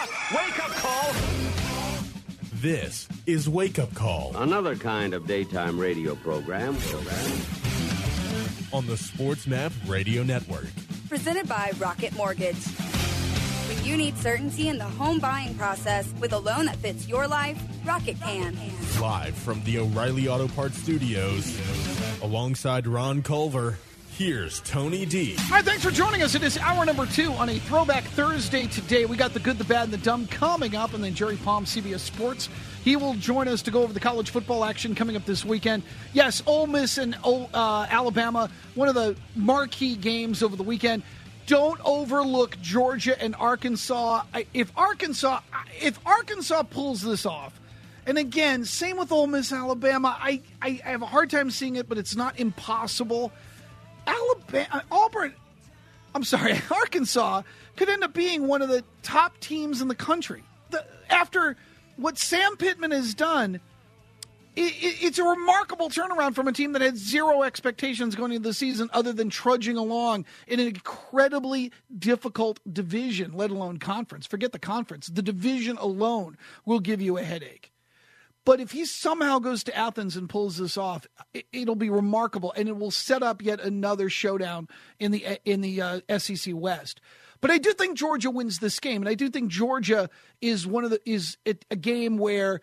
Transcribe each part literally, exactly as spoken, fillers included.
Wake up call! This is Wake Up Call. Another kind of daytime radio program. On the Sports Map Radio Network. Presented by Rocket Mortgage. When you need certainty in the home buying process with a loan that fits your life, Rocket can. Live from the O'Reilly Auto Parts Studios, alongside Ron Culver, here's Tony D. All right, thanks for joining us. It is hour number two on a Throwback Thursday today. We got the good, the bad, and the dumb coming up, and then Jerry Palm, C B S Sports. He will join us to go over the college football action coming up this weekend. Yes, Ole Miss and uh, Alabama, one of the marquee games over the weekend. Don't overlook Georgia and Arkansas. If Arkansas, if Arkansas pulls this off, and again, same with Ole Miss, Alabama. I, I, I have a hard time seeing it, but it's not impossible. Alabama, Auburn, I'm sorry, Arkansas could end up being one of the top teams in the country. The, after what Sam Pittman has done, it, it, it's a remarkable turnaround from a team that had zero expectations going into the season other than trudging along in an incredibly difficult division, let alone conference. Forget the conference. The division alone will give you a headache. But if he somehow goes to Athens and pulls this off, it, it'll be remarkable, and it will set up yet another showdown in the in the uh, S E C West. But I do think Georgia wins this game, and I do think Georgia is one of the is a, a game where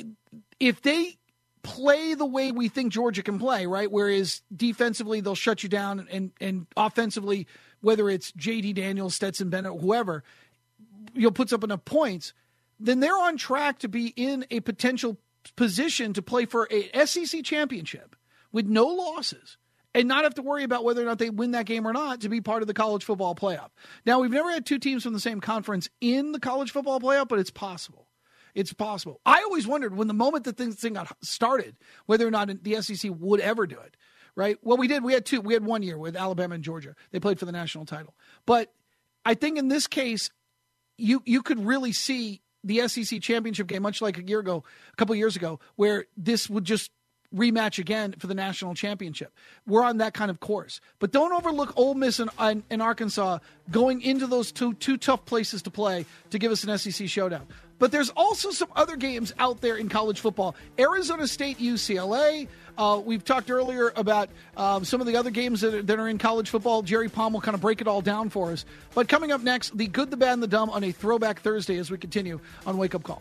if they play the way we think Georgia can play, right, whereas defensively they'll shut you down, and and offensively, whether it's J D Daniels, Stetson Bennett, whoever, you'll put up enough points, then they're on track to be in a potential position to play for a S E C championship with no losses and not have to worry about whether or not they win that game or not to be part of the college football playoff. Now, we've never had two teams from the same conference in the college football playoff, but it's possible. It's possible. I always wondered when the moment that this thing got started, whether or not the S E C would ever do it, right? Well, we did. We had two. We had one year with Alabama and Georgia. They played for the national title. But I think in this case, you you could really see the S E C championship game, much like a year ago, a couple of years ago, where this would just rematch again for the national championship. We're on that kind of course. But don't overlook Ole Miss and, and, and Arkansas going into those two two tough places to play to give us an S E C showdown. But there's also some other games out there in college football. Arizona State, U C L A. Uh, we've talked earlier about um, some of the other games that are, that are in college football. Jerry Palm will kind of break it all down for us. But coming up next, the good, the bad, and the dumb on a Throwback Thursday as we continue on Wake Up Call.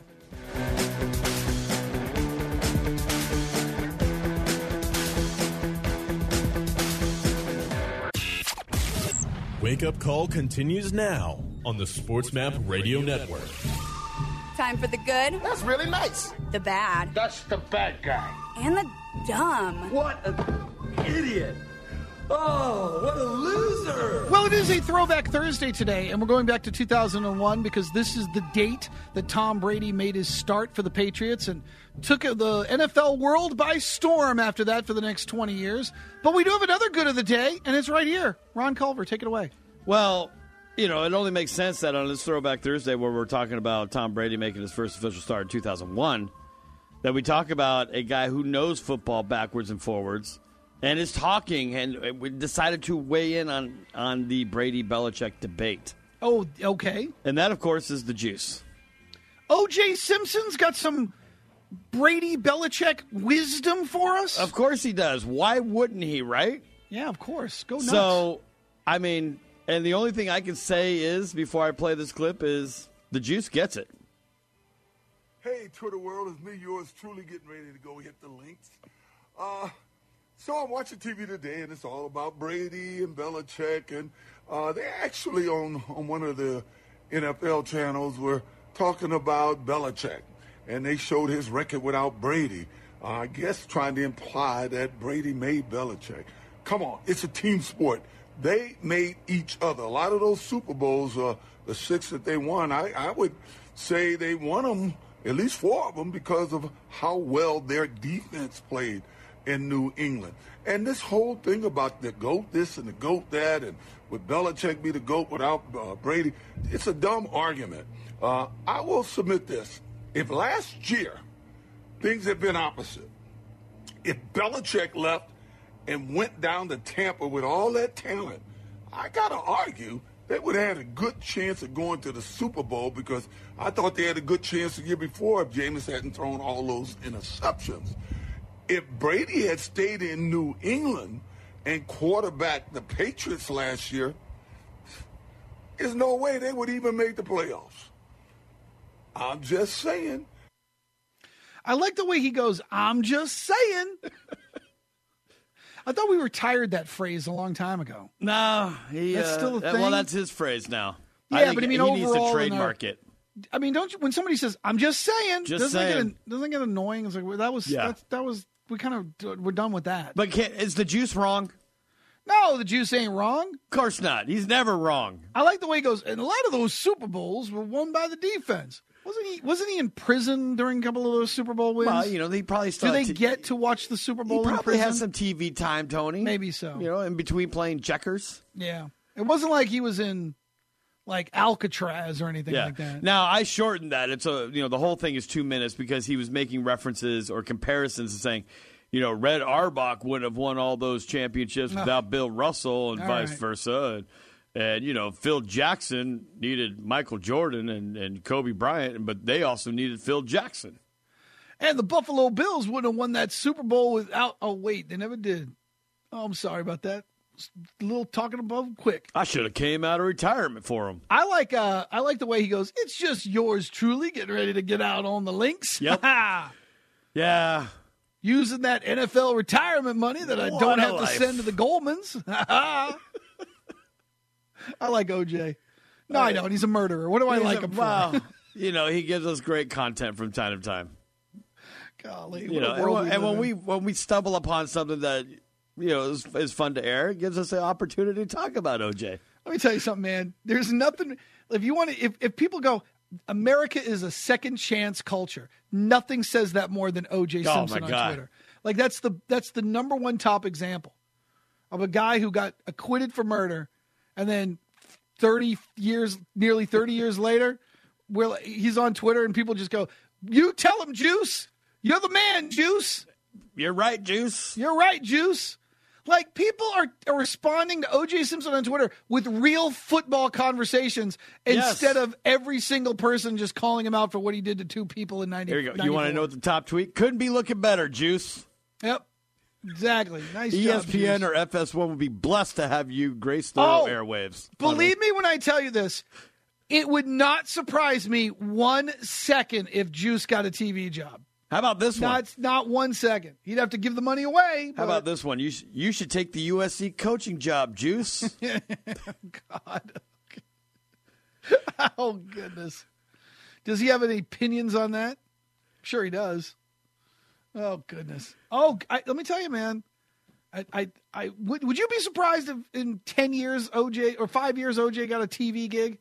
Wake Up Call continues now on the Sports Map Radio Network. Time for the good. That's really nice. The bad. That's the bad guy. And the dumb. What an idiot. Oh, what a loser. Well, it is a Throwback Thursday today, and we're going back to two thousand one because this is the date that Tom Brady made his start for the Patriots and took the N F L world by storm after that for the next twenty years. But we do have another good of the day, and it's right here. Ron Culver, take it away. Well, you know, it only makes sense that on this Throwback Thursday where we're talking about Tom Brady making his first official start in two thousand one, that we talk about a guy who knows football backwards and forwards and is talking, and we decided to weigh in on, on the Brady-Belichick debate. Oh, okay. And that, of course, is the juice. O J Simpson's got some Brady-Belichick wisdom for us? Of course he does. Why wouldn't he, right? Yeah, of course. Go nuts. So, I mean, and the only thing I can say is, before I play this clip, is the juice gets it. Hey, Twitter world, it's me, yours truly, getting ready to go hit the links. Uh, so I'm watching T V today, and it's all about Brady and Belichick, and uh, they actually on, on one of the N F L channels were talking about Belichick, and they showed his record without Brady. Uh, I guess trying to imply that Brady made Belichick. Come on, it's a team sport. They made each other. A lot of those Super Bowls, uh, the six that they won, I, I would say they won them, at least four of them, because of how well their defense played in New England. And this whole thing about the GOAT this and the GOAT that, and would Belichick be the GOAT without uh, Brady, it's a dumb argument. Uh, I will submit this. If last year things had been opposite, if Belichick left and went down to Tampa with all that talent, I got to argue they would have had a good chance of going to the Super Bowl because I thought they had a good chance the year before if Jameis hadn't thrown all those interceptions. If Brady had stayed in New England and quarterbacked the Patriots last year, there's no way they would even make the playoffs. I'm just saying. I like the way he goes, I'm just saying. I thought we retired that phrase a long time ago. No, he, that's uh, still a that, thing. Well, that's his phrase now. Yeah, I think but I mean, he overall, needs to in trademark our, it. I mean, don't you? When somebody says, "I'm just saying," Just doesn't saying. It get, doesn't it get annoying? It's like well, that was Yeah. that's, that was we kind of we're done with that. But can, is the juice wrong? No, the juice ain't wrong. Of course not. He's never wrong. I like the way he goes. And a lot of those Super Bowls were won by the defense. Wasn't he? Wasn't he in prison during a couple of those Super Bowl wins? Well, you know, they probably still Do they t- get to watch the Super Bowl He in probably prison? has some T V time, Tony. Maybe so. You know, in between playing checkers. Yeah, it wasn't like he was in like Alcatraz or anything Yeah. like that. Now I shortened that. It's a you know the whole thing is two minutes because he was making references or comparisons and saying, you know, Red Auerbach wouldn't have won all those championships No. without Bill Russell and All vice right. versa. And, and, you know, Phil Jackson needed Michael Jordan and, and Kobe Bryant, but they also needed Phil Jackson. And the Buffalo Bills wouldn't have won that Super Bowl without. Oh wait, they never did. Oh, I'm sorry about that. A little talking above quick. I should have came out of retirement for him. I like uh I like the way he goes, it's just yours truly getting ready to get out on the links. Yep. Yeah. Using that N F L retirement money that I What don't a have to life. send to the Goldmans. I like O J. No, I don't. He's a murderer. What do I He's like a- him for? Well, you know, he gives us great content from time to time. Golly, You what know, a and, world when, we and live when in. we when we stumble upon something that you know is, is fun to air, it gives us an opportunity to talk about O J. Let me tell you something, man. There's nothing. If you want to, if, if people go, America is a second chance culture. Nothing says that more than O J Oh, Simpson my on God. Twitter. Like that's the that's the number one top example of a guy who got acquitted for murder, and then thirty years, nearly thirty years later, where he's on Twitter and people just go, "You tell him, Juice. You're the man, Juice. You're right, Juice. You're right, Juice." Like, people are, are responding to O J Simpson on Twitter with real football conversations Yes. instead of every single person just calling him out for what he did to two people in ninety. Here you go. You want to know what the top tweet? Couldn't be looking better, Juice. Yep. Exactly. Nice E S P N job, Juice. or F S one would be blessed to have you grace the Oh, airwaves. Believe me when I tell you this, it would not surprise me one second if Juice got a T V job. How about this one? Not, not one second. He'd have to give the money away. How but- about this one? You sh- you should take the U S C coaching job, Juice. God. Oh, goodness. Does he have any opinions on that? Sure he does. Oh, goodness. Oh, I, let me tell you, man. I, I, I would, would you be surprised if in ten years O J or five years O J got a T V gig?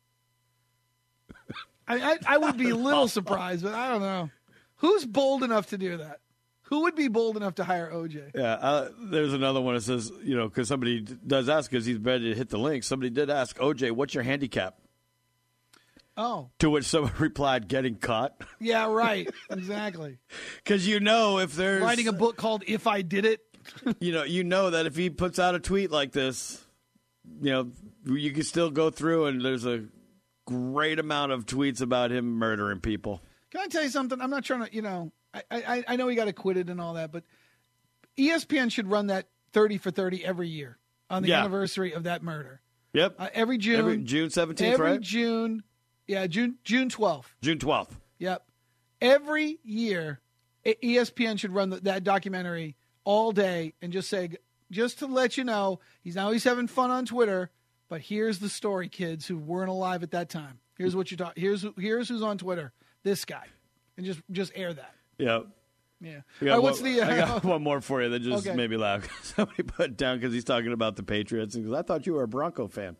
I, I, I would be a little surprised, but I don't know. Who's bold enough to do that? Who would be bold enough to hire O J? Yeah, uh, there's another one that says, you know, because somebody d- does ask because he's ready to hit the link. Somebody did ask, O J, what's your handicap? Oh, To which someone replied, getting caught. yeah, right. Exactly. Because you know if there's, Writing a book called If I Did It. you know, you know that if he puts out a tweet like this, you know, you can still go through and there's a great amount of tweets about him murdering people. Can I tell you something? I'm not trying to, you know, I, I, I know he got acquitted and all that, but E S P N should run that thirty for thirty every year on the Yeah. anniversary of that murder. Yep. Uh, every June. Every June seventeenth, every right? June. Yeah, June June twelfth. June twelfth. Yep. Every year, E S P N should run the, that documentary all day and just say, just to let you know, he's now he's having fun on Twitter, but here's the story, kids who weren't alive at that time. Here's what you talk. Here's who- here's who's on Twitter. This guy, and just just air that. Yep. Yeah. I got, All right, what's one, the? I Uh, got one more for you that just Okay. made me laugh. Somebody put it down because he's talking about the Patriots. And goes, I thought you were a Bronco fan.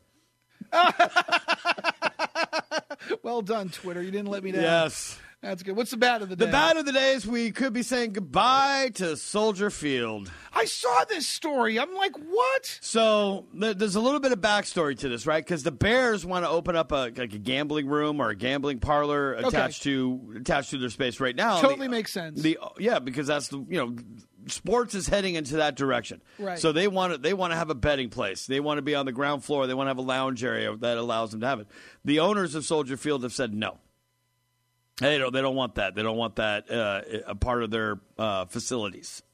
well done, Twitter. You didn't let me down. Yes. That's good. What's the bad of the day? The bad of the day is we could be saying goodbye to Soldier Field. I saw this story. I'm like, what? So th- there's a little bit of backstory to this, right? Because the Bears want to open up a like a gambling room or a gambling parlor attached to attached to their space right now. Totally The- makes sense. The yeah, because that's the you know sports is heading into that direction. Right. So they want to they want to have a betting place. They want to be on the ground floor. They want to have a lounge area that allows them to have it. The owners of Soldier Field have said no. They don't. They don't want that. They don't want that uh, a part of their uh, facilities.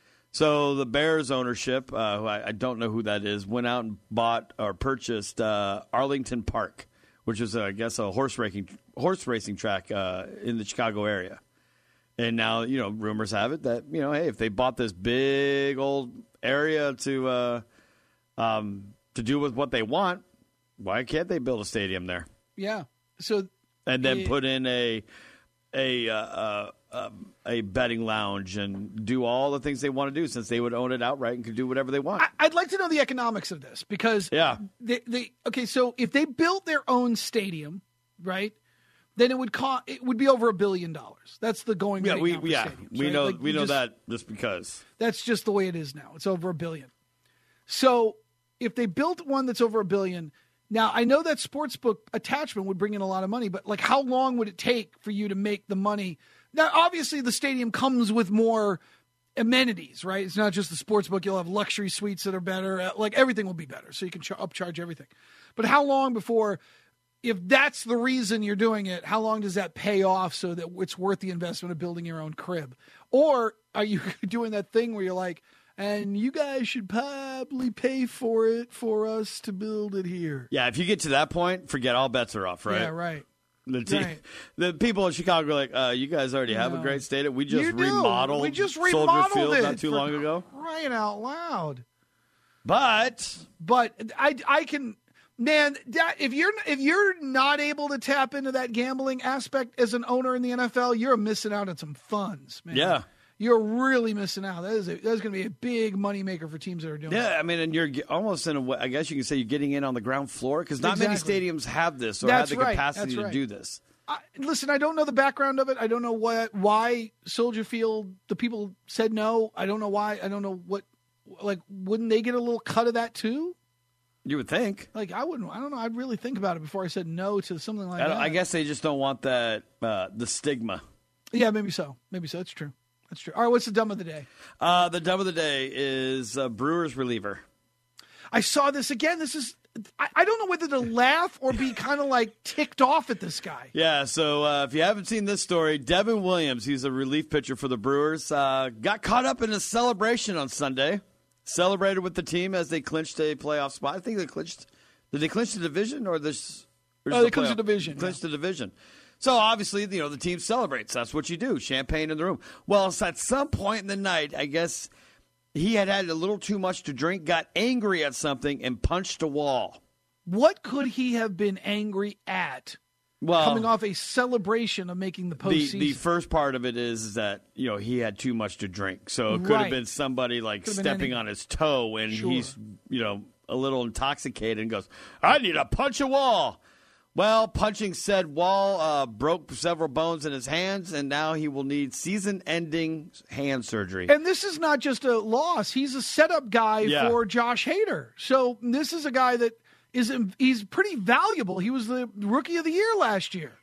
So the Bears ownership, uh, who I, I don't know who that is, went out and bought or purchased uh, Arlington Park, which is, uh, I guess, a horse racing horse racing track uh, in the Chicago area. And now, you know, rumors have it that, you know, hey, if they bought this big old area to uh, um, to do with what they want, why can't they build a stadium there? Yeah. So. And then it, put in a a uh, uh, um, a betting lounge and do all the things they want to do, since they would own it outright and could do whatever they want. I, I'd like to know the economics of this, because yeah, they, they okay. So if they built their own stadium, right, then it would cost it would be over a billion dollars. That's the going yeah rate we now for yeah stadiums, we right? know like we know just, that just because that's just the way it is now. It's over a billion. So if they built one that's over a billion. Now, I know that sportsbook attachment would bring in a lot of money, but like, how long would it take for you to make the money? Now, obviously, the stadium comes with more amenities, right? It's not just the sportsbook. You'll have luxury suites that are better. Like, everything will be better, so you can ch- upcharge everything. But how long before, if that's the reason you're doing it, how long does that pay off so that it's worth the investment of building your own crib? Or are you doing that thing where you're like, and you guys should probably pay for it for us to build it here? Yeah, if you get to that point, forget, all bets are off, right? Yeah, right. The, te- right. the people in Chicago are like, uh, you guys already have No. a great stadium. We just You do. remodeled, We just Soldier remodeled Field it not too for long ago. Crying out loud. But But I, I can, man, that, if you're if you're not able to tap into that gambling aspect as an owner in the N F L, you're missing out on some funds, man. yeah. You're really missing out. That is a, that's going to be a big moneymaker for teams that are doing Yeah, that. I mean, and you're ge- almost in a way, I guess you can say you're getting in on the ground floor, because not Exactly. many stadiums have this or That's have the right. capacity That's to right. do this. I, listen, I don't know the background of it. I don't know what why Soldier Field, the people said no. I don't know why. I don't know what, like, wouldn't they get a little cut of that too? You would think. Like, I wouldn't, I don't know. I'd really think about it before I said no to something like I, don't- that. I guess they just don't want that, uh, the stigma. Yeah, maybe so. Maybe so. That's true. That's true. All right, what's the dumb of the day? Uh, the dumb of the day is uh, Brewers reliever. I saw this again. This is, I, I don't know whether to laugh or be kind of like ticked off at this guy. Yeah, so uh, if you haven't seen this story, Devin Williams, he's a relief pitcher for the Brewers, uh, got caught up in a celebration on Sunday. Celebrated with the team as they clinched a playoff spot. I think they clinched. Did they clinch the division or this? Or Oh, the they clinched playoff? the division, Clinched yeah. the division. So obviously, you know, the team celebrates. That's what you do. Champagne in the room. Well, so at some point in the night, I guess he had had a little too much to drink, got angry at something, and punched a wall. What could he have been angry at? Well, Coming off a celebration of making the the, postseason. the first part of it is, is that, you know, he had too much to drink. So it could Right. have been somebody like Could have been stepping any- on his toe, and Sure. he's, you know, a little intoxicated and goes, I need to punch a wall. Well, punching said wall uh, broke several bones in his hands, and now he will need season-ending hand surgery. And this is not just a loss. He's a setup guy Yeah. for Josh Hader. So this is a guy that is he's pretty valuable. He was the rookie of the year last year.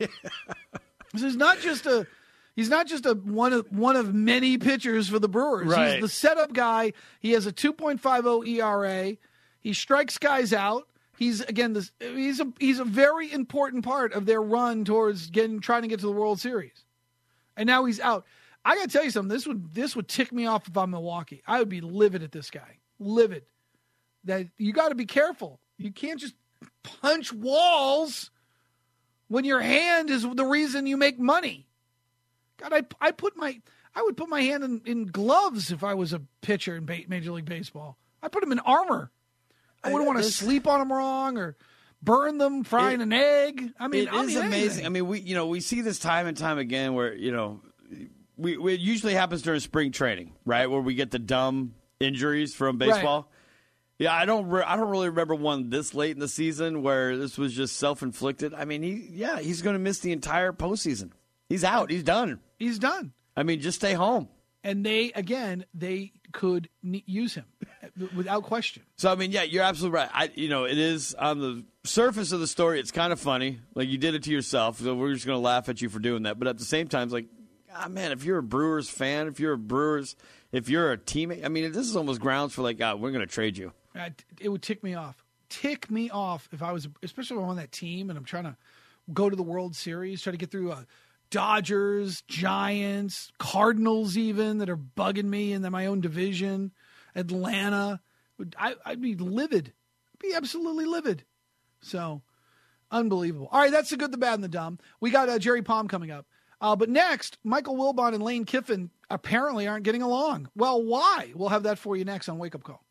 This is not just a he's not just a one of one of many pitchers for the Brewers. Right. He's the setup guy. He has a two point five oh E R A. He strikes guys out. He's again this he's a he's a very important part of their run towards getting trying to get to the World Series. And now he's out. I got to tell you something. This would this would tick me off if I'm Milwaukee. I would be livid at this guy. Livid. That you got to be careful. You can't just punch walls when your hand is the reason you make money. God, I I put my I would put my hand in, in gloves if I was a pitcher in ba- Major League Baseball. I put them in armor. I wouldn't want to this- sleep on them wrong or burn them frying It- an egg. I mean, It I is mean, amazing. anything. I mean, we you know we see this time and time again where you know we, we it usually happens during spring training, right, where we get the dumb injuries from baseball. Yeah, I don't re- I don't really remember one this late in the season where this was just self inflicted. I mean, he yeah he's going to miss the entire postseason. He's out. He's done. He's done. I mean, just stay home. And they, again, they could ne- use him without question. So I mean, yeah, you're absolutely right. I, you know, it is on the surface of the story. It's kind of funny, like you did it to yourself. So we're just going to laugh at you for doing that. But at the same time, it's like ah, man, if you're a Brewers fan, if you're a Brewers, if you're a teammate, I mean, this is almost grounds for like, ah, we're going to trade you. It would tick me off. Tick me off if I was, especially if I'm on that team and I'm trying to go to the World Series, try to get through a Dodgers, Giants, Cardinals even that are bugging me in my own division, Atlanta. I, I'd be livid. I'd be absolutely livid. So, unbelievable. All right, that's the good, the bad, and the dumb. We got uh, Jerry Palm coming up. Uh, but next, Michael Wilbon and Lane Kiffin apparently aren't getting along. Well, why? We'll have that for you next on Wake Up Call.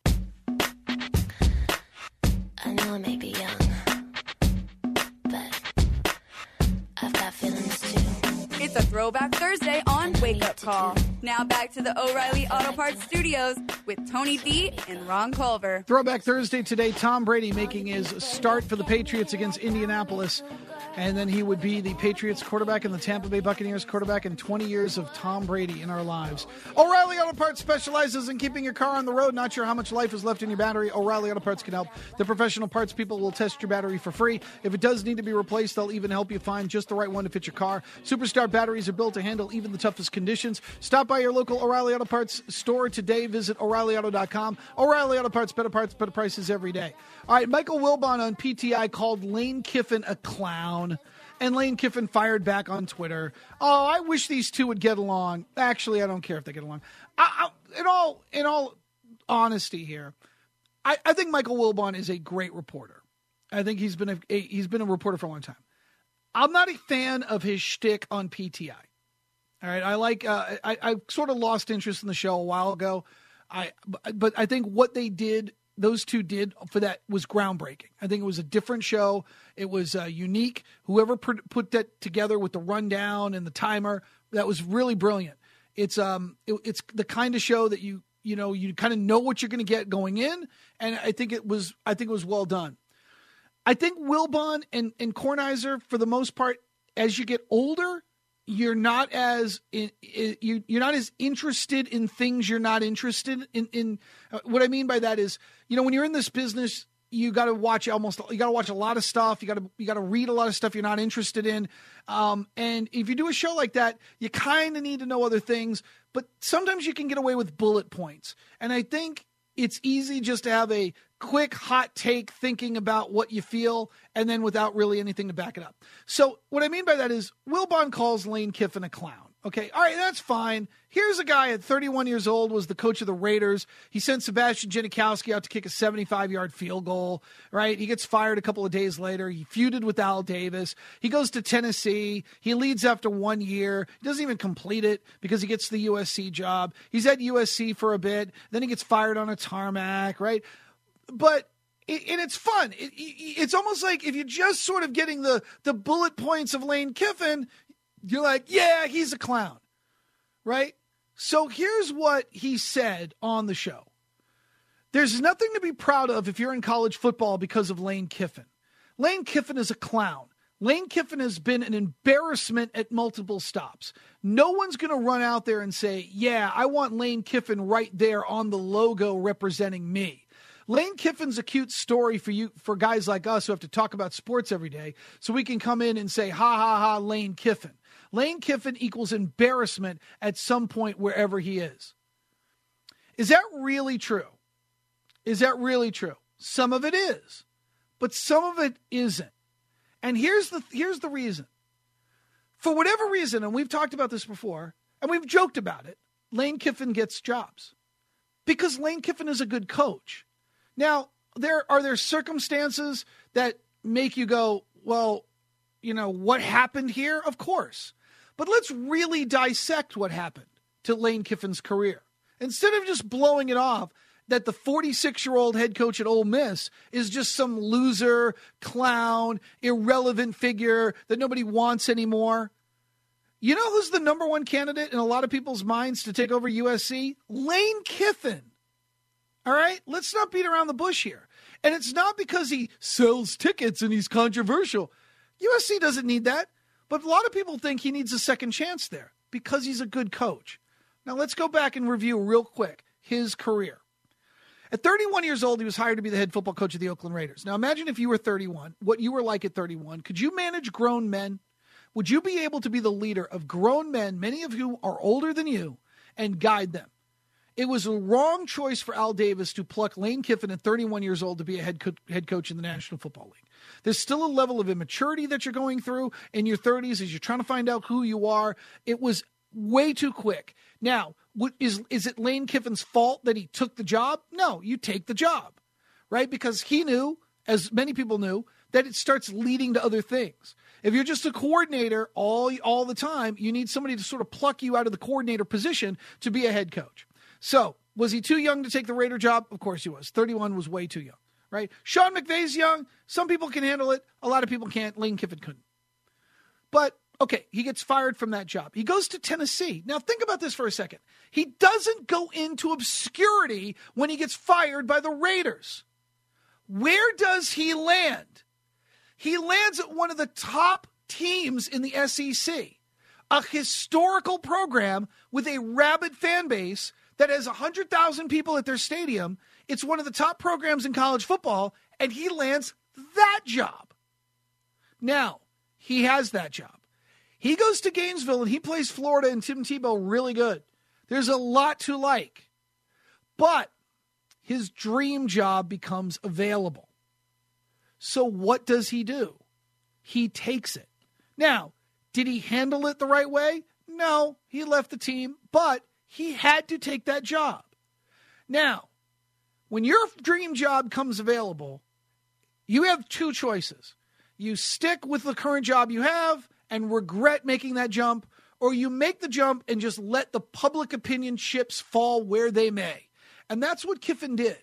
I know I may be young, but I've got feelings too. It's a Throwback Thursday on Wake Up Call. Now back to the O'Reilly Auto Parts Studios with Tony D and Ron Culver. Throwback Thursday today, Tom Brady making his start for the Patriots against Indianapolis. And then he would be the Patriots quarterback and the Tampa Bay Buccaneers quarterback in twenty years of Tom Brady in our lives. O'Reilly Auto Parts specializes in keeping your car on the road. Not sure how much life is left in your battery? O'Reilly Auto Parts can help. The professional parts people will test your battery for free. If it does need to be replaced, they'll even help you find just the right one to fit your car. Superstar batteries are built to handle even the toughest conditions. Stop by your local O'Reilly Auto Parts store today. Visit O'Reilly Auto dot com. O'Reilly Auto Parts, better parts, better prices every day. All right, Michael Wilbon on P T I called Lane Kiffin a clown. And Lane Kiffin fired back on Twitter. Oh, I wish these two would get along. Actually, I don't care if they get along. I, I, in all in all honesty here, I, I think Michael Wilbon is a great reporter. I think he's been a, a he's been a reporter for a long time. I'm not a fan of his shtick on P T I. All right, I like uh, I I sort of lost interest in the show a while ago. I but I think what they did. Those two did for that was groundbreaking. I think it was a different show. It was uh, unique. Whoever put, put that together with the rundown and the timer, that was really brilliant. It's um, it, it's the kind of show that you you know you kind of know what you're going to get going in, and I think it was I think it was well done. I think Wilbon and and Kornheiser, for the most part, as you get older, you're not as in, in, you you're not as interested in things you're not interested in. In uh, what I mean by that is, you know, when you're in this business, you got to watch almost you got to watch a lot of stuff. You got to you got to read a lot of stuff you're not interested in. Um, and if you do a show like that, you kind of need to know other things. But sometimes you can get away with bullet points. And I think it's easy just to have a quick hot take thinking about what you feel and then without really anything to back it up. So what I mean by that is Wilbon calls Lane Kiffin a clown. Okay, all right, that's fine. Here's a guy at thirty-one years old, was the coach of the Raiders. He sent Sebastian Janikowski out to kick a seventy-five-yard field goal, right? He gets fired a couple of days later. He feuded with Al Davis. He goes to Tennessee. He leads after one year. He doesn't even complete it because he gets the U S C job. He's at U S C for a bit. Then he gets fired on a tarmac, right? But it, and it's fun. It, it, it's almost like if you're just sort of getting the, the bullet points of Lane Kiffin, you're like, yeah, he's a clown, right? So here's what he said on the show. There's nothing to be proud of if you're in college football because of Lane Kiffin. Lane Kiffin is a clown. Lane Kiffin has been an embarrassment at multiple stops. No one's going to run out there and say, yeah, I want Lane Kiffin right there on the logo representing me. Lane Kiffin's a cute story for you, for guys like us who have to talk about sports every day, so we can come in and say, ha, ha, ha, Lane Kiffin. Lane Kiffin equals embarrassment at some point wherever he is. Is that really true? Is that really true? Some of it is, but some of it isn't. And here's the here's the reason. For whatever reason, and we've talked about this before, and we've joked about it, Lane Kiffin gets jobs because Lane Kiffin is a good coach. Now, there are there circumstances that make you go, well, you know, what happened here? Of course. But let's really dissect what happened to Lane Kiffin's career. Instead of just blowing it off that the forty-six-year-old head coach at Ole Miss is just some loser, clown, irrelevant figure that nobody wants anymore. You know who's the number one candidate in a lot of people's minds to take over U S C? Lane Kiffin. All right? Let's not beat around the bush here. And it's not because he sells tickets and he's controversial. U S C doesn't need that. But a lot of people think he needs a second chance there because he's a good coach. Now, let's go back and review real quick his career. At thirty-one years old, he was hired to be the head football coach of the Oakland Raiders. Now, imagine if you were thirty-one, what you were like at thirty-one. Could you manage grown men? would you be able to be the leader of grown men, many of whom are older than you, and guide them? It was a wrong choice for Al Davis to pluck Lane Kiffin at thirty-one years old to be a head, co- head coach in the National Football League. There's still a level of immaturity that you're going through in your thirties as you're trying to find out who you are. It was way too quick. Now, what, is, is it Lane Kiffin's fault that he took the job? No, you take the job, right? Because he knew, as many people knew, that it starts leading to other things. If you're just a coordinator all, all the time, you need somebody to sort of pluck you out of the coordinator position to be a head coach. So, was he too young to take the Raider job? Of course he was. thirty-one was way too young, right? Sean McVay's young. Some people can handle it. A lot of people can't. Lane Kiffin couldn't. But, okay, he gets fired from that job. He goes to Tennessee. Now, think about this for a second. He doesn't go into obscurity when he gets fired by the Raiders. Where does he land? He lands at one of the top teams in the S E C, a historical program with a rabid fan base that has one hundred thousand people at their stadium. It's one of the top programs in college football, and he lands that job. Now, he has that job. He goes to Gainesville, and he plays Florida and Tim Tebow really good. There's a lot to like. But his dream job becomes available. So what does he do? He takes it. Now, did he handle it the right way? No, he left the team, but he had to take that job. Now, when your dream job comes available, you have two choices. You stick with the current job you have and regret making that jump, or you make the jump and just let the public opinion chips fall where they may. And that's what Kiffin did.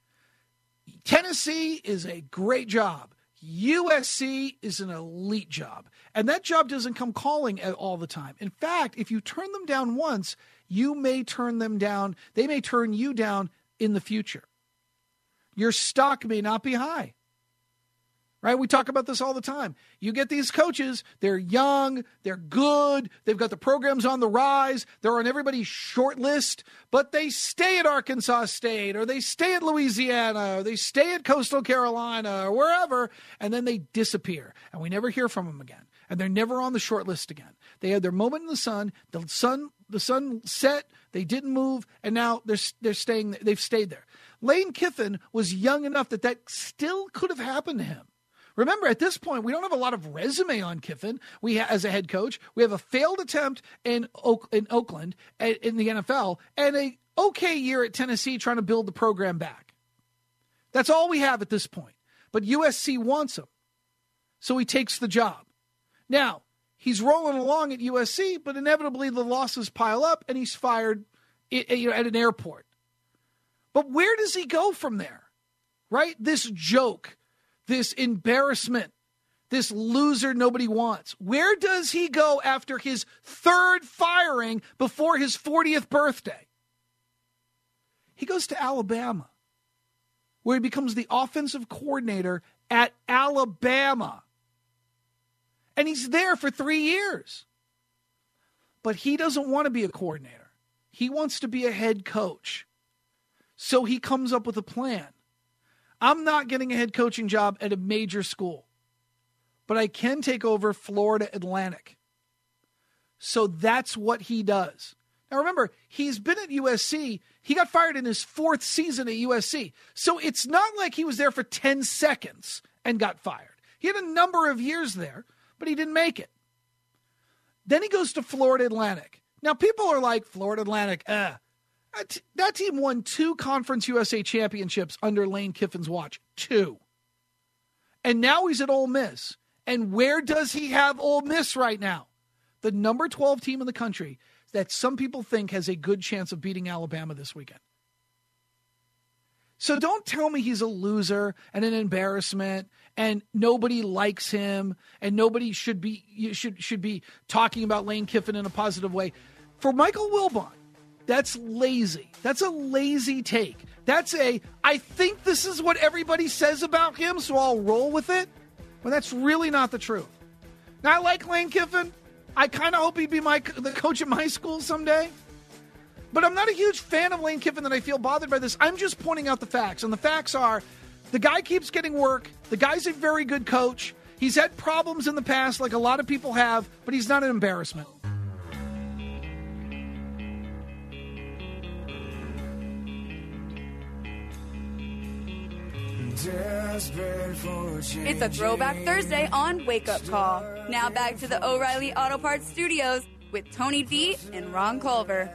Tennessee is a great job. U S C is an elite job. And that job doesn't come calling all the time. In fact, if you turn them down once, you may turn them down. They may turn you down in the future. Your stock may not be high. Right? We talk about this all the time. You get these coaches, they're young, they're good, they've got the programs on the rise, they're on everybody's short list, but they stay at Arkansas State, or they stay at Louisiana, or they stay at Coastal Carolina, or wherever, and then they disappear, and we never hear from them again, and they're never on the short list again. They had their moment in the sun, the sun, the sun set, they didn't move, and now they're they're staying, they've stayed there. Lane Kiffin was young enough that that still could have happened to him. Remember, at this point, we don't have a lot of resume on Kiffin. We ha- as a head coach, we have a failed attempt in Oak- in Oakland a- in the N F L and a okay year at Tennessee trying to build the program back. That's all we have at this point. But U S C wants him, so he takes the job. Now, he's rolling along at U S C, but inevitably the losses pile up, and he's fired I- you know, at an airport. But where does he go from there? Right? This joke. This embarrassment, this loser nobody wants. Where does he go after his third firing before his fortieth birthday? He goes to Alabama, where he becomes the offensive coordinator at Alabama. And he's there for three years. But he doesn't want to be a coordinator. He wants to be a head coach. So he comes up with a plan. I'm not getting a head coaching job at a major school, but I can take over Florida Atlantic. So that's what he does. Now remember, he's been at U S C. He got fired in his fourth season at U S C. So it's not like he was there for ten seconds and got fired. He had a number of years there, but he didn't make it. Then he goes to Florida Atlantic. Now people are like, Florida Atlantic, ah. That, that team won two Conference U S A championships under Lane Kiffin's watch. Two. And now he's at Ole Miss. And where does he have Ole Miss right now? The number twelve team in the country that some people think has a good chance of beating Alabama this weekend. So don't tell me he's a loser and an embarrassment and nobody likes him and nobody should be should should be talking about Lane Kiffin in a positive way. For Michael Wilbon, that's lazy. That's a lazy take. That's a, I think this is what everybody says about him, so I'll roll with it. Well, that's really not the truth. Now, I like Lane Kiffin. I kind of hope he'd be my the coach at my school someday. But I'm not a huge fan of Lane Kiffin that I feel bothered by this. I'm just pointing out the facts. And the facts are, the guy keeps getting work. The guy's a very good coach. He's had problems in the past, like a lot of people have, but he's not an embarrassment. It's a Throwback Thursday on Wake Up Call. Now back to the O'Reilly Auto Parts Studios with Tony D and Ron Culver.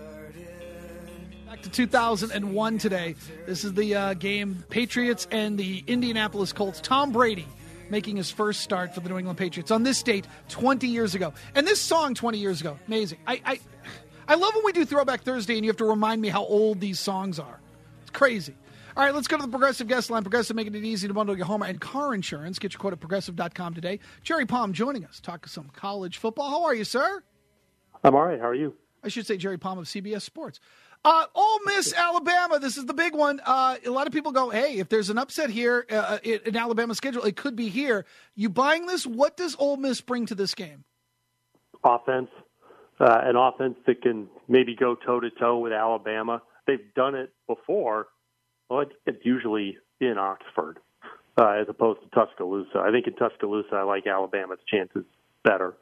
Back to two thousand one today. This is the uh, game, Patriots and the Indianapolis Colts. Tom Brady making his first start for the New England Patriots on this date twenty years ago. And this song twenty years ago, amazing. I, I, I love when we do Throwback Thursday and you have to remind me how old these songs are. It's crazy. All right, let's go to the Progressive guest line. Progressive making it easy to bundle your home and car insurance. Get your quote at progressive dot com today. Jerry Palm joining us. Talk some college football. How are you, sir? I'm all right. How are you? I should say Jerry Palm of C B S Sports. Uh, Ole Miss, Alabama. This is the big one. Uh, a lot of people go, hey, if there's an upset here uh, in Alabama's schedule, it could be here. You buying this? What does Ole Miss bring to this game? Offense. Uh, an offense that can maybe go toe-to-toe with Alabama. They've done it before. Well, it's usually in Oxford uh, as opposed to Tuscaloosa. I think in Tuscaloosa, I like Alabama's chances better.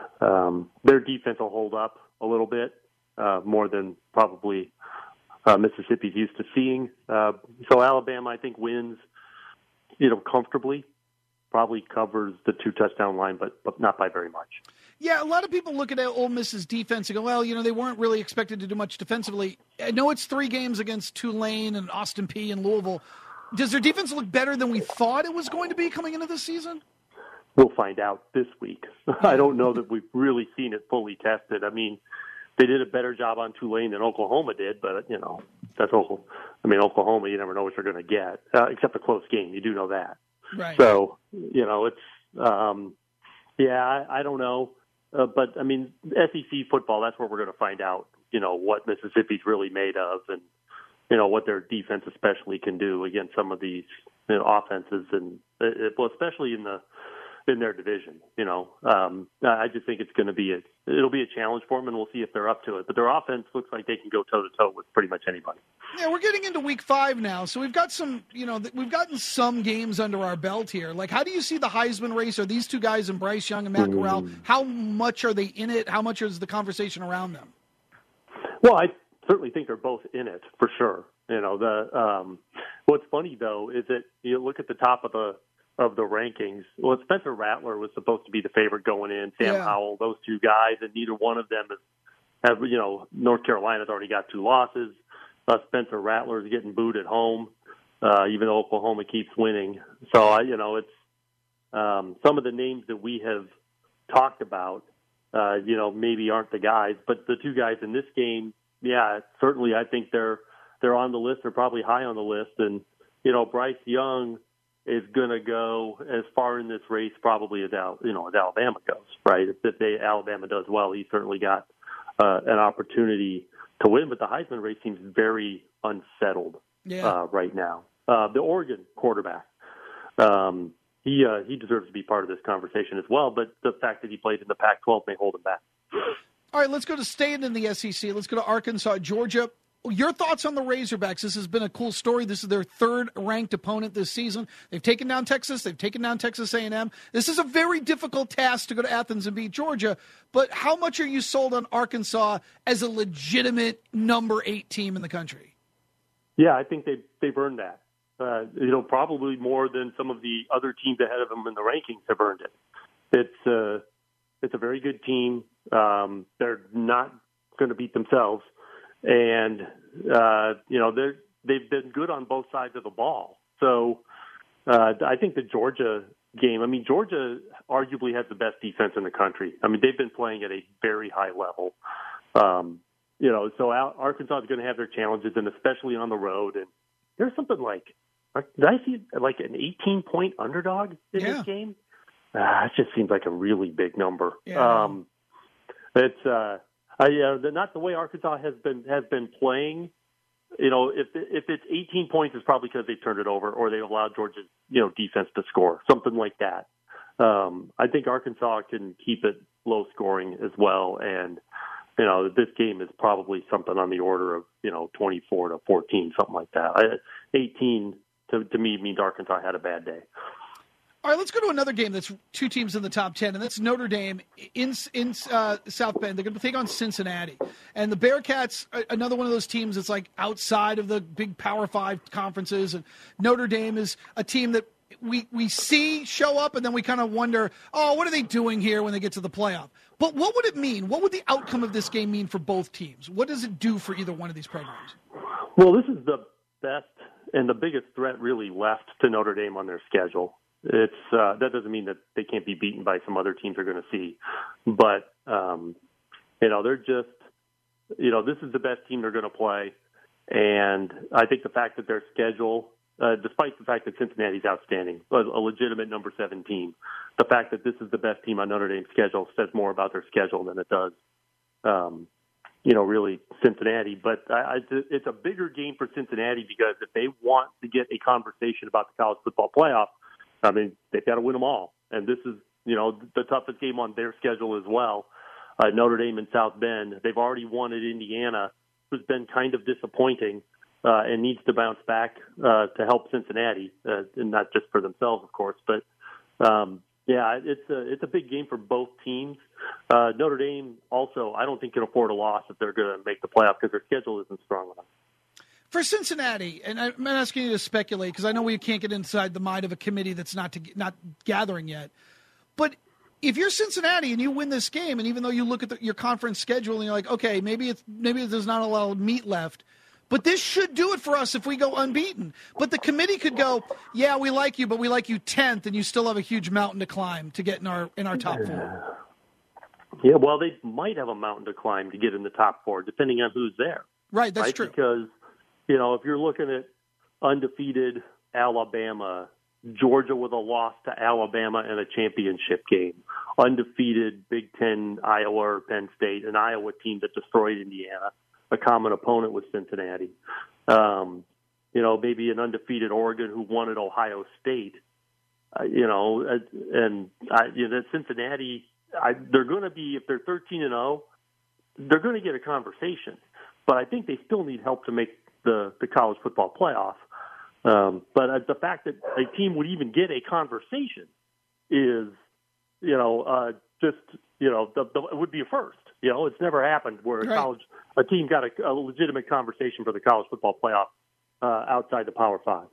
Um, their defense will hold up a little bit uh, more than probably uh, Mississippi's used to seeing. Uh, so Alabama, I think, wins, you know, comfortably. Probably covers the two-touchdown line, but, but not by very much. Yeah, a lot of people look at Ole Miss's defense and go, well, you know, they weren't really expected to do much defensively. I know it's three games against Tulane and Austin Peay and Louisville. Does their defense look better than we thought it was going to be coming into this season? We'll find out this week. I don't know that we've really seen it fully tested. I mean, they did a better job on Tulane than Oklahoma did, but, you know, that's Oklahoma. I mean, Oklahoma, you never know what you're going to get, uh, except a close game. You do know that. Right. So, you know, it's, um, yeah, I, I don't know. Uh, but, I mean, S E C football, that's where we're going to find out, you know, what Mississippi's really made of and, you know, what their defense especially can do against some of these, you know, offenses and, uh, well, especially in the, in their division, you know. Um, I just think it's going to be a, it'll be a challenge for them, and we'll see if they're up to it. But their offense looks like they can go toe-to-toe with pretty much anybody. Yeah, we're getting into week five now, so we've got some, you know, we've gotten some games under our belt here. Like, how do you see the Heisman race? Are these two guys, and Bryce Young and Matt Corral, mm. how much are they in it? How much is the conversation around them? Well, I certainly think they're both in it, for sure. You know, the um, what's funny, though, is that you look at the top of the of the rankings. Well, Spencer Rattler was supposed to be the favorite going in, Sam yeah. Howell, those two guys, and neither one of them has, have, you know, North Carolina's already got two losses. Uh, Spencer Rattler's getting booed at home, uh, even though Oklahoma keeps winning. So, I, you know, it's um, some of the names that we have talked about, uh, you know, maybe aren't the guys, but the two guys in this game, yeah, certainly I think they're they're on the list. They're probably high on the list. And, you know, Bryce Young is going to go as far in this race probably as Al, you know as Alabama goes, right? If, if they Alabama does well, he's certainly got uh, an opportunity to win. But the Heisman race seems very unsettled yeah. uh, right now. Uh, the Oregon quarterback, um, he uh, he deserves to be part of this conversation as well. But the fact that he played in the Pac twelve may hold him back. All right, let's go to staying in the S E C. Let's go to Arkansas, Georgia. Your thoughts on the Razorbacks? This has been a cool story. This is their third-ranked opponent this season. They've taken down Texas. They've taken down Texas A and M. This is a very difficult task to go to Athens and beat Georgia. But how much are you sold on Arkansas as a legitimate number eight team in the country? Yeah, I think they've, they've earned that. Uh, you know, probably more than some of the other teams ahead of them in the rankings have earned it. It's, uh, it's a very good team. Um, they're not going to beat themselves. And, uh, you know, they're, they've been good on both sides of the ball. So uh, I think the Georgia game, I mean, Georgia arguably has the best defense in the country. I mean, they've been playing at a very high level. Um, you know, so Arkansas is going to have their challenges, and especially on the road. And there's something like, did I see like an eighteen-point underdog in yeah. this game? Uh, it just seems like a really big number. Yeah. Um, it's uh, I, uh, not the way Arkansas has been has been playing. You know, if if it's eighteen points, it's probably because they turned it over or they allowed Georgia's you know defense to score, something like that. Um, I think Arkansas can keep it low scoring as well, and you know this game is probably something on the order of you know twenty-four to fourteen, something like that. I, eighteen to, to me means Arkansas had a bad day. All right, let's go to another game that's two teams in the top ten, and that's Notre Dame in in uh, South Bend. They're going to take on Cincinnati. And the Bearcats, another one of those teams that's like outside of the big Power Five conferences. And Notre Dame is a team that we, we see show up, and then we kind of wonder, oh, what are they doing here when they get to the playoff? But what would it mean? What would the outcome of this game mean for both teams? What does it do for either one of these programs? Well, this is the best and the biggest threat really left to Notre Dame on their schedule. It's uh, that doesn't mean that they can't be beaten by some other teams they're going to see, but um, you know they're just you know this is the best team they're going to play, and I think the fact that their schedule, uh, despite the fact that Cincinnati's outstanding, a, a legitimate number seven team, the fact that this is the best team on Notre Dame's schedule says more about their schedule than it does, um, you know, really Cincinnati. But I, I, it's a bigger game for Cincinnati because if they want to get a conversation about the college football playoff, I mean, they've got to win them all. And this is, you know, the toughest game on their schedule as well. Uh, Notre Dame and South Bend. They've already won at Indiana, who's been kind of disappointing uh, and needs to bounce back uh, to help Cincinnati, uh, and not just for themselves, of course. But, um, yeah, it's a, it's a big game for both teams. Uh, Notre Dame also, I don't think, can afford a loss if they're going to make the playoff because their schedule isn't strong enough. For Cincinnati, and I'm not asking you to speculate because I know we can't get inside the mind of a committee that's not to, not gathering yet. But if you're Cincinnati and you win this game, and even though you look at the, your conference schedule and you're like, okay, maybe it's maybe there's not a lot of meat left, but this should do it for us if we go unbeaten. But the committee could go, yeah, we like you, but we like you tenth, and you still have a huge mountain to climb to get in our in our top four. Yeah, well, they might have a mountain to climb to get in the top four, depending on who's there. Right, that's right? true. Because you know, if you're looking at undefeated Alabama, Georgia with a loss to Alabama in a championship game, undefeated Big Ten Iowa or Penn State, an Iowa team that destroyed Indiana, a common opponent with Cincinnati. Um, you know, maybe an undefeated Oregon who won at Ohio State. Uh, you know, and I, you know, Cincinnati, I, they're going to be, if they're thirteen and oh, they're going to get a conversation. But I think they still need help to make the, the college football playoff. Um, but uh, the fact that a team would even get a conversation is, you know, uh, just, you know, the, the, it would be a first. You know, it's never happened where a right. college, a team got a, a legitimate conversation for the college football playoff uh, outside the Power Five.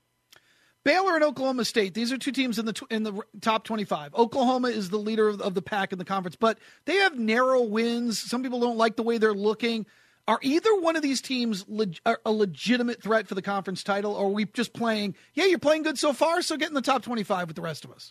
Baylor and Oklahoma State, these are two teams in the in the top twenty-five. Oklahoma is the leader of, of the pack in the conference, but they have narrow wins. Some people don't like the way they're looking. Are either one of these teams leg- a legitimate threat for the conference title, or are we just playing, yeah, you're playing good so far, so get in the top twenty-five with the rest of us?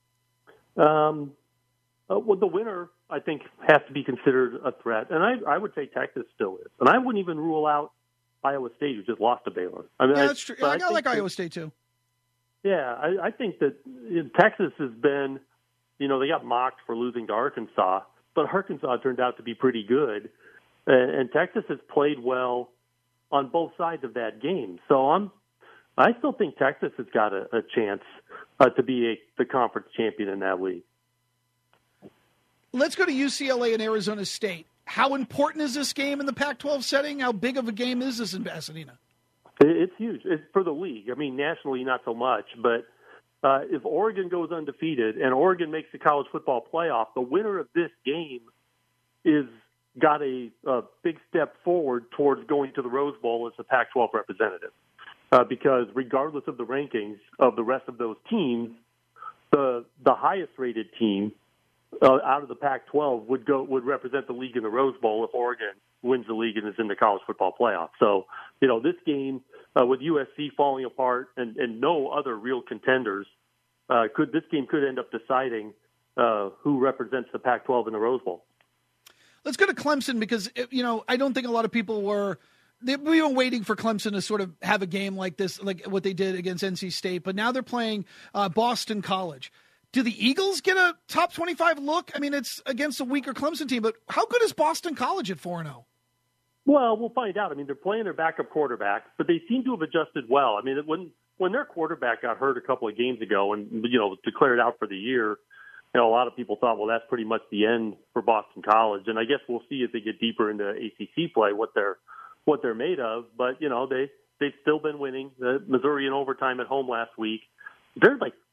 Um, uh, well, the winner, I think, has to be considered a threat, and I, I would say Texas still is. And I wouldn't even rule out Iowa State, who just lost to Baylor. I mean, yeah, I, that's true. Yeah, I, I like that, Iowa State, too. Yeah, I, I think that Texas has been, you know, they got mocked for losing to Arkansas, but Arkansas turned out to be pretty good. And Texas has played well on both sides of that game. So I'm, I still think Texas has got a, a chance uh, to be a, the conference champion in that league. Let's go to U C L A and Arizona State. How important is this game in the Pac twelve setting? How big of a game is this in Pasadena? It's huge. It's for the league. I mean, nationally, not so much. But uh, if Oregon goes undefeated and Oregon makes the college football playoff, the winner of this game is – got a, a big step forward towards going to the Rose Bowl as a Pac twelve representative. Uh, because regardless of the rankings of the rest of those teams, the the highest rated team uh, out of the Pac twelve would go would represent the league in the Rose Bowl if Oregon wins the league and is in the college football playoff. So, you know, this game uh, with U S C falling apart and, and no other real contenders, uh, could this game could end up deciding uh, who represents the Pac twelve in the Rose Bowl. Let's go to Clemson because, you know, I don't think a lot of people were – we were waiting for Clemson to sort of have a game like this, like what they did against N C State. But now they're playing uh, Boston College. Do the Eagles get a top twenty-five look? I mean, it's against a weaker Clemson team, but how good is Boston College at four and oh? Well, we'll find out. I mean, they're playing their backup quarterback, but they seem to have adjusted well. I mean, when when their quarterback got hurt a couple of games ago and, you know, declared out for the year – you know, a lot of people thought, well, that's pretty much the end for Boston College, and I guess we'll see as they get deeper into A C C play what they're what they're made of. But you know, they they've still been winning. The Missouri in overtime at home last week. They're like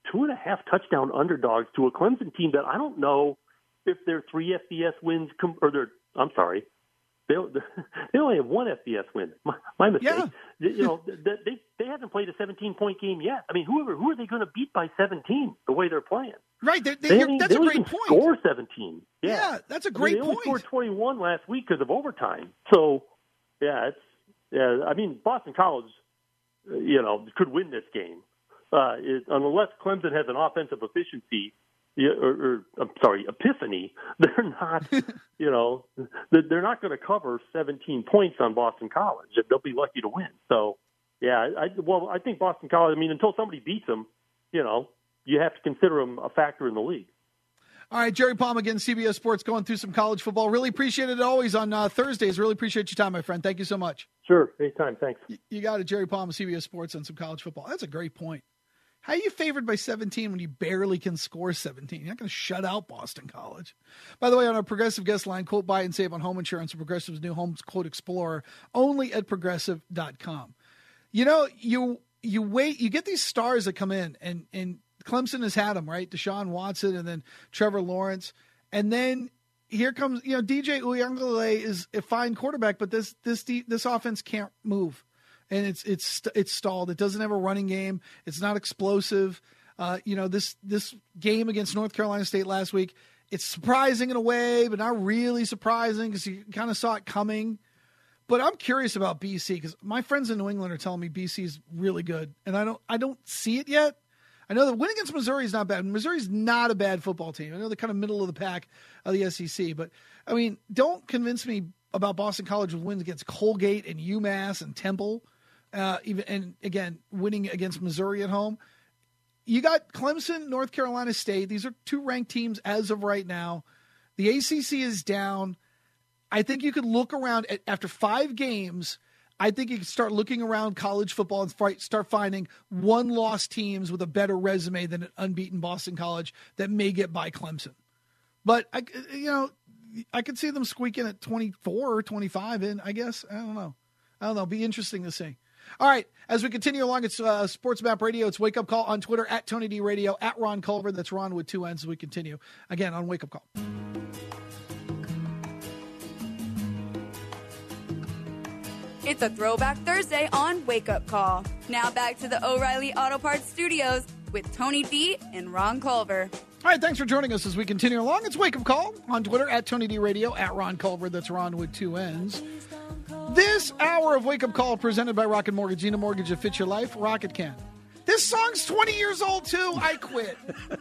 two and a half touchdown underdogs to a Clemson team that I don't know if their three F B S wins com- or their I'm sorry, they they only have one F B S win. My, my mistake. Yeah. You know, they they haven't played a seventeen point game yet. I mean, whoever who are they going to beat by seventeen? The way they're playing, right? They, they, they that's they a great even point. Score seventeen. Yeah, yeah that's a great I mean, they point. Only scored twenty-one last week because of overtime. So, yeah, it's yeah. I mean, Boston College, you know, could win this game uh, it, unless Clemson has an offensive efficiency. Yeah, or, or I'm sorry, epiphany. They're not, you know, they're not going to cover seventeen points on Boston College. They'll be lucky to win. So, yeah, I, well, I think Boston College. I mean, until somebody beats them, you know, you have to consider them a factor in the league. All right, Jerry Palm again, C B S Sports, going through some college football. Really appreciate it always on uh, Thursdays. Really appreciate your time, my friend. Thank you so much. Sure, anytime. Thanks. You, you got it, Jerry Palm, C B S Sports, on some college football. That's a great point. How are you favored by seventeen when you barely can score seventeen? You're not going to shut out Boston College. By the way, on our Progressive guest line, quote, buy and save on home insurance, Progressive's new Home Quote Explorer, only at progressive dot com. You know, you you wait, you get these stars that come in, and, and Clemson has had them, right? Deshaun Watson and then Trevor Lawrence. And then here comes, you know, D J Uiagalelei is a fine quarterback, but this this this offense can't move. And it's it's it's stalled. It doesn't have a running game. It's not explosive. Uh, you know, this this game against North Carolina State last week, it's surprising in a way, but not really surprising because you kind of saw it coming. But I'm curious about B C because my friends in New England are telling me B C is really good, and I don't I don't see it yet. I know the win against Missouri is not bad. Missouri's not a bad football team. I know they're kind of middle of the pack of the S E C, but I mean, don't convince me about Boston College with wins against Colgate and UMass and Temple. Uh, even and again, winning against Missouri at home. You got Clemson, North Carolina State. These are two ranked teams as of right now. The A C C is down. I think you could look around at, after five games. I think you could start looking around college football and fight, start finding one-loss teams with a better resume than an unbeaten Boston College that may get by Clemson. But I, you know, I could see them squeaking at twenty-four or twenty-five in. I guess I don't know. I don't know. It'll be interesting to see. All right, as we continue along, it's uh, Sports Map Radio. It's Wake Up Call on Twitter, at Tony D Radio, at Ron Culver. That's Ron with two N's as we continue. Again, on Wake Up Call. It's a Throwback Thursday on Wake Up Call. Now back to the O'Reilly Auto Parts Studios with Tony D and Ron Culver. All right, thanks for joining us as we continue along. It's Wake Up Call on Twitter, at Tony D Radio, at Ron Culver. That's Ron with two N's. This hour of Wake Up Call presented by Rocket Mortgage. You know mortgage that fits your life. Rocket can. This song's twenty years old, too. I quit.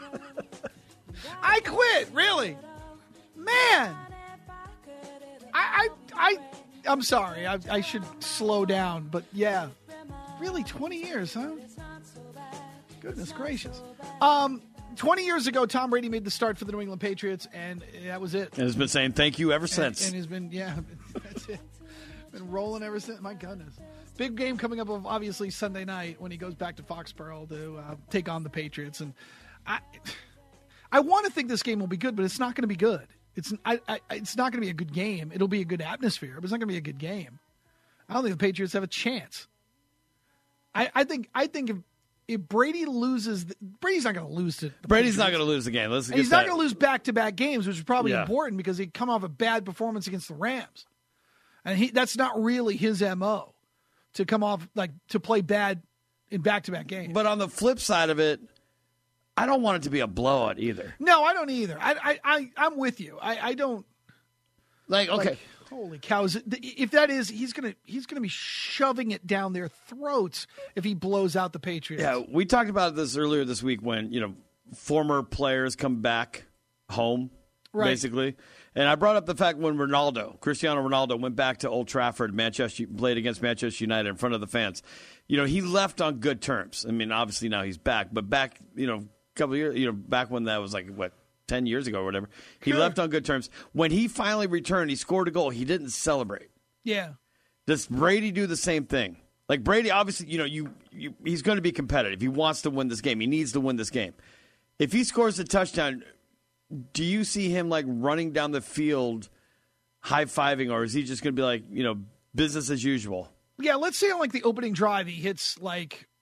I quit, really. Man. I, I, I, I'm sorry. I, I should slow down. But, yeah. Really, twenty years, huh? Goodness gracious. Um... twenty years ago, Tom Brady made the start for the New England Patriots, and that was it. And has been saying thank you ever since. And, and has been, yeah, that's it. Been rolling ever since. My goodness. Big game coming up, of obviously, Sunday night when he goes back to Foxborough to uh, take on the Patriots. And I I want to think this game will be good, but it's not going to be good. It's I, I, it's not going to be a good game. It'll be a good atmosphere, but it's not going to be a good game. I don't think the Patriots have a chance. I, I think I think if If Brady loses, Brady's not going to lose to the Brady's Patriots. not going to lose the game. Let's And get he's not that. going to lose back-to-back games, which is probably Yeah. important because he'd come off a bad performance against the Rams. And he that's not really his M O, to come off, like, to play bad in back-to-back games. But on the flip side of it, I don't want it to be a blowout either. No, I don't either. I, I, I, I'm with you. I, I don't. Like, okay. Like, holy cows! If that is, he's gonna he's gonna be shoving it down their throats if he blows out the Patriots. Yeah, we talked about this earlier this week when, you know, former players come back home, Right. basically. And I brought up the fact when Ronaldo, Cristiano Ronaldo, went back to Old Trafford, Manchester, played against Manchester United in front of the fans. You know, he left on good terms. I mean, obviously now he's back, but back, you know, a couple of years, you know, back when that was like, what, ten years ago or whatever, he Sure. left on good terms. When he finally returned, he scored a goal. He didn't celebrate. Yeah. Does Brady do the same thing? Like, Brady, obviously, you know, you, you he's going to be competitive. He wants to win this game. He needs to win this game. If he scores a touchdown, do you see him, like, running down the field high-fiving, or is he just going to be like, you know, business as usual? Yeah, let's say on like the opening drive, he hits like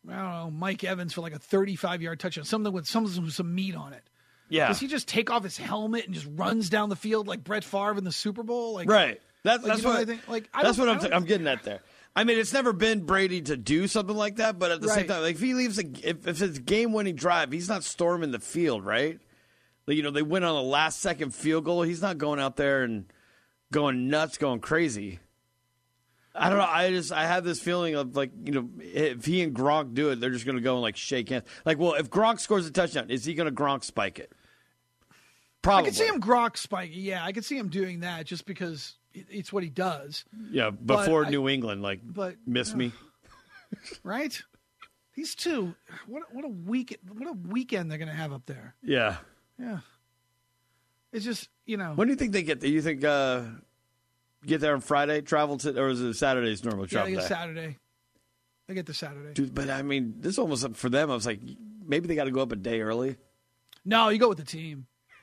I don't know, Mike Evans for like a thirty-five-yard touchdown, something with something with some meat on it. Yeah. Does he just take off his helmet and just runs down the field like Brett Favre in the Super Bowl? Like, right. That's, like, that's you know what, what I think. Like, I that's don't- what I I'm, don't- t- I'm getting at there. I mean, it's never been Brady to do something like that, but at the same Right. time, like if he leaves, a, if, if it's a game-winning drive, he's not storming the field, right? Like, you know, they win on a last-second field goal. He's not going out there and going nuts, going crazy. I don't know. I just I have this feeling of like, you know, if he and Gronk do it, they're just going to go and like shake hands. Like, well, if Gronk scores a touchdown, is he going to Gronk spike it? Probably. I could see him Gronk spike. Yeah, I could see him doing that just because it- it's what he does. Yeah, But before I- New England, like, but, miss uh, me. Right? These two, what what a week what a weekend they're going to have up there. Yeah. Yeah. It's just, you know. When do you think they get there? You think uh, get there on Friday, travel to, or is it Saturday's normal yeah, travel they get day? Saturday. They get the Saturday. Dude, but I mean, this is almost for them. I was like, maybe they got to go up a day early. No, you go with the team.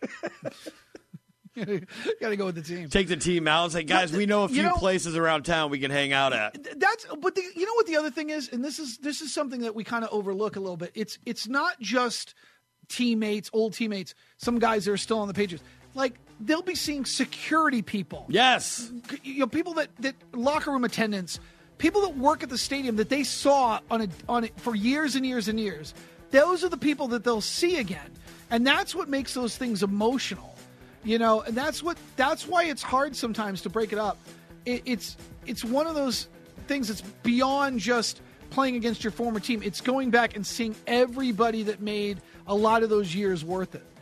You got to go with the team. Take the team out and say, guys, we know a You few know- places around town we can hang out at. That's but the, you know what the other thing is, and this is this is something that we kind of overlook a little bit. It's it's not just teammates, old teammates, some guys that are still on the Patriots. Like they'll be seeing security people. Yes, you know, people that, that locker room attendants, people that work at the stadium that they saw on a on it for years and years and years. Those are the people that they'll see again, and that's what makes those things emotional. You know, and that's what that's why it's hard sometimes to break it up. It, it's it's one of those things that's beyond just playing against your former team. It's going back and seeing everybody that made a lot of those years worth it.